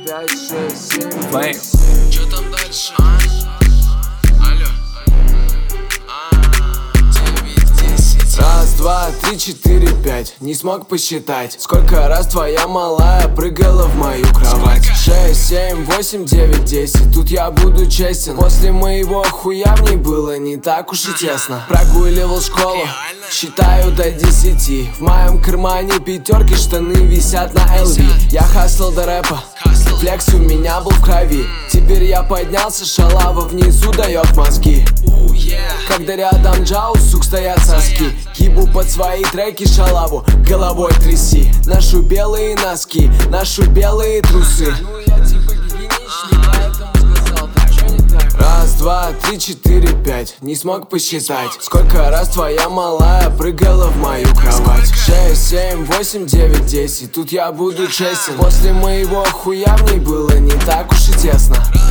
5, 6, 7, Flame. Чё там дальше? Алло. 9, 10. Раз, два, три, четыре, пять. Не смог посчитать, сколько раз твоя малая прыгала в мою кровать. 6, 7, 8, 9, 10. Тут я буду честен, после моего хуя в ней было не так уж и тесно. Прогуливал школу, считаю до 10. В моем кармане пятерки, штаны висят на LV. Я хаслил до рэпа, флекс у меня был в крови. Теперь я поднялся, шалава внизу дает мозги. Когда рядом Джау, сук, стоят соски. Ебу под свои треки шалаву, головой тряси. Ношу белые носки, ношу белые трусы. Ну я типа гигиеничный, поэтому сказал, так что не так? Раз, два, три, четыре, пять. Не смог посчитать, сколько раз твоя малая прыгала в мою кровать. 6, 7, 8, 9, 10. Тут я буду честен, после моего хуя в ней было не так уж и тесно.